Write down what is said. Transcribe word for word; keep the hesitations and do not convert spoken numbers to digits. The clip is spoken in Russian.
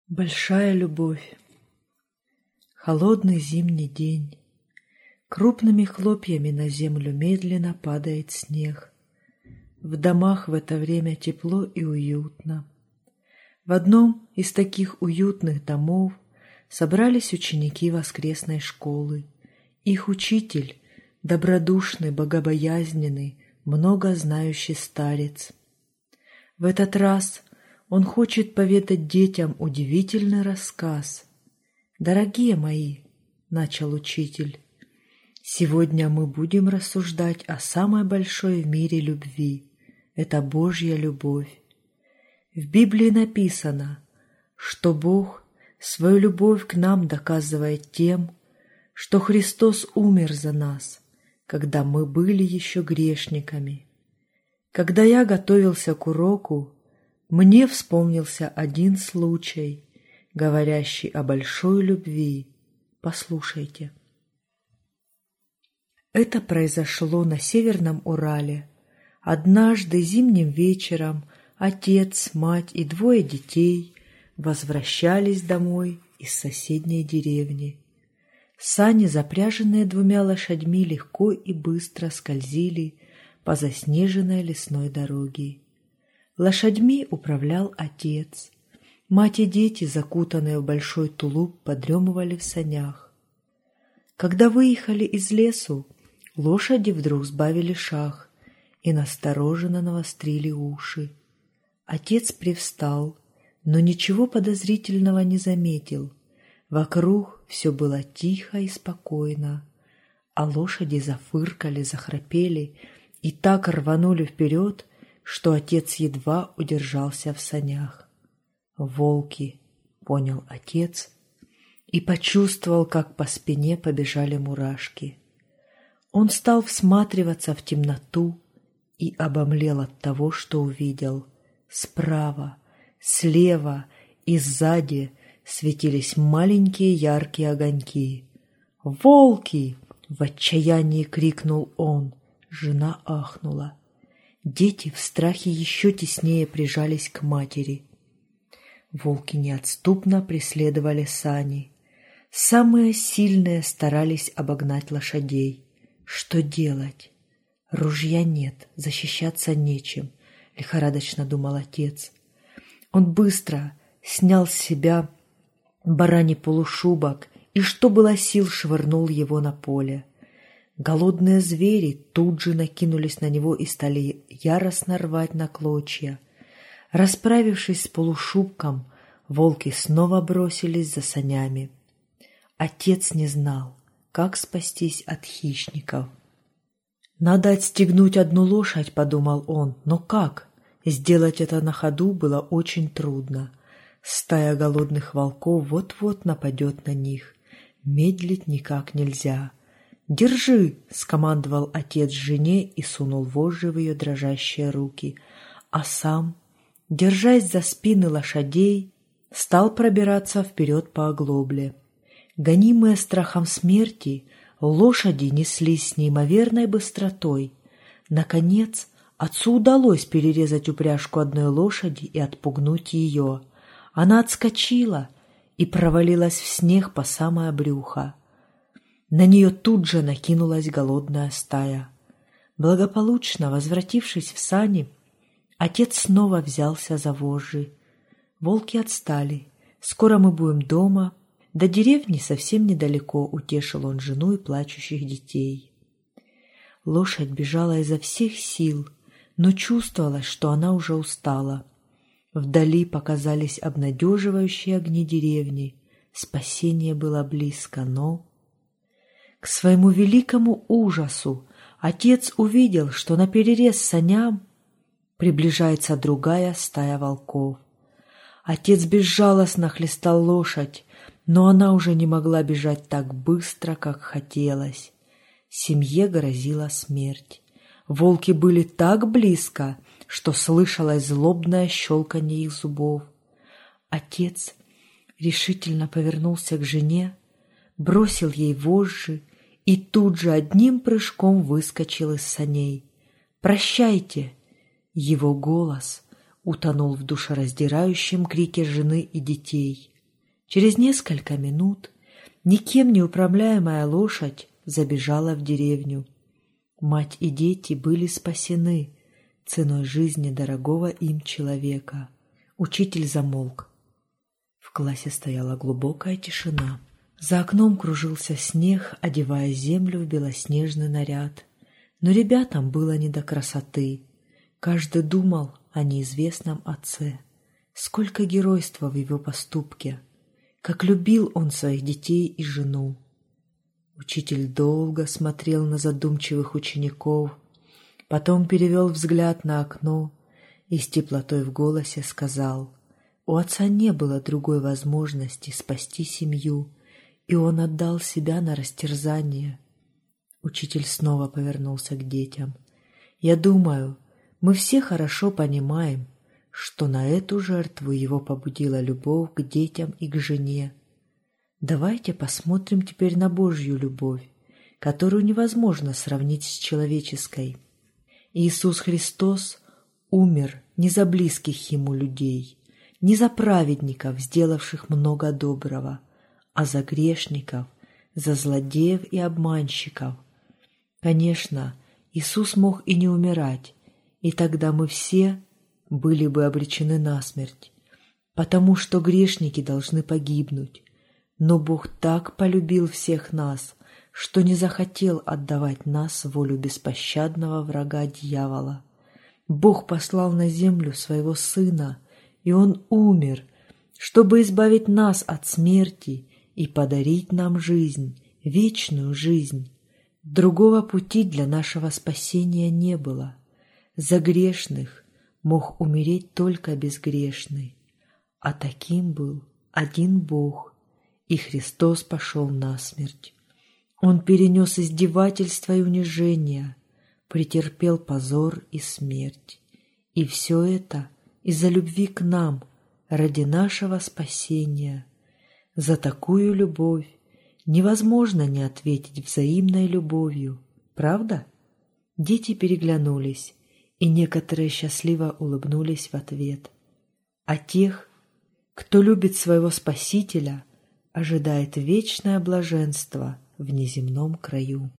Большая любовь. Холодный зимний день. Крупными хлопьями на землю медленно падает снег. В домах в это время тепло и уютно. В одном из таких уютных домов собрались ученики воскресной школы. Их учитель — добродушный, богобоязненный, много знающий старец. В этот раз он хочет поведать детям удивительный рассказ. «Дорогие мои», — начал учитель, — «сегодня мы будем рассуждать о самой большой в мире любви. Это Божья любовь. В Библии написано, что Бог свою любовь к нам доказывает тем, что Христос умер за нас, когда мы были еще грешниками. Когда я готовился к уроку, мне вспомнился один случай, говорящий о большой любви. Послушайте. Это произошло на Северном Урале. Однажды зимним вечером отец, мать и двое детей возвращались домой из соседней деревни. Сани, запряженные двумя лошадьми, легко и быстро скользили по заснеженной лесной дороге. Лошадьми управлял отец. Мать и дети, закутанные в большой тулуп, подремывали в санях. Когда выехали из лесу, лошади вдруг сбавили шаг и настороженно навострили уши. Отец привстал, но ничего подозрительного не заметил. Вокруг все было тихо и спокойно, а лошади зафыркали, захрапели и так рванули вперед, что отец едва удержался в санях. «Волки», — понял отец и почувствовал, как по спине побежали мурашки. Он стал всматриваться в темноту и обомлел от того, что увидел. Справа, слева и сзади светились маленькие яркие огоньки. «Волки!» — в отчаянии крикнул он. Жена ахнула. Дети в страхе еще теснее прижались к матери. Волки неотступно преследовали сани. Самые сильные старались обогнать лошадей. Что делать? Ружья нет, защищаться нечем, лихорадочно думал отец. Он быстро снял с себя бараний полушубок и, что было сил, швырнул его на поле. Голодные звери тут же накинулись на него и стали яростно рвать на клочья. Расправившись с полушубком, волки снова бросились за санями. Отец не знал, как спастись от хищников. «Надо отстегнуть одну лошадь», — подумал он, — «но как?» Сделать это на ходу было очень трудно. Стая голодных волков вот-вот нападет на них. Медлить никак нельзя. «Держи!» — скомандовал отец жене и сунул вожжи в ее дрожащие руки, а сам, держась за спины лошадей, стал пробираться вперед по оглобле. Гонимые страхом смерти, лошади неслись с неимоверной быстротой. Наконец, отцу удалось перерезать упряжку одной лошади и отпугнуть ее. Она отскочила и провалилась в снег по самое брюхо. На нее тут же накинулась голодная стая. Благополучно возвратившись в сани, отец снова взялся за вожжи. Волки отстали. «Скоро мы будем дома. До деревни совсем недалеко», — утешил он жену и плачущих детей. Лошадь бежала изо всех сил, но чувствовалось, что она уже устала. Вдали показались обнадеживающие огни деревни. Спасение было близко, но... К своему великому ужасу отец увидел, что наперерез саням приближается другая стая волков. Отец безжалостно хлестал лошадь, но она уже не могла бежать так быстро, как хотелось. Семье грозила смерть. Волки были так близко, что слышалось злобное щелканье их зубов. Отец решительно повернулся к жене, бросил ей вожжи и тут же одним прыжком выскочил из саней. «Прощайте!» Его голос утонул в душераздирающем крике жены и детей. Через несколько минут никем не управляемая лошадь забежала в деревню. Мать и дети были спасены ценой жизни дорогого им человека. Учитель замолк. В классе стояла глубокая тишина. За окном кружился снег, одевая землю в белоснежный наряд. Но ребятам было не до красоты. Каждый думал о неизвестном отце. Сколько геройства в его поступке! Как любил он своих детей и жену! Учитель долго смотрел на задумчивых учеников, потом перевел взгляд на окно и с теплотой в голосе сказал: «У отца не было другой возможности спасти семью, и он отдал себя на растерзание». Учитель снова повернулся к детям. «Я думаю, мы все хорошо понимаем, что на эту жертву его побудила любовь к детям и к жене. Давайте посмотрим теперь на Божью любовь, которую невозможно сравнить с человеческой. Иисус Христос умер не за близких Ему людей, не за праведников, сделавших много доброго, а за грешников, за злодеев и обманщиков. Конечно, Иисус мог и не умирать, и тогда мы все были бы обречены на смерть, потому что грешники должны погибнуть. Но Бог так полюбил всех нас, что не захотел отдавать нас в волю беспощадного врага дьявола. Бог послал на землю своего Сына, и Он умер, чтобы избавить нас от смерти и подарить нам жизнь, вечную жизнь. Другого пути для нашего спасения не было. За грешных мог умереть только безгрешный, а таким был один Бог, и Христос пошел на смерть. Он перенес издевательства и унижения, претерпел позор и смерть. И все это из-за любви к нам, ради нашего спасения. За такую любовь невозможно не ответить взаимной любовью, правда? Дети переглянулись, и некоторые счастливо улыбнулись в ответ. А тех, кто любит своего Спасителя, ожидает вечное блаженство в неземном краю.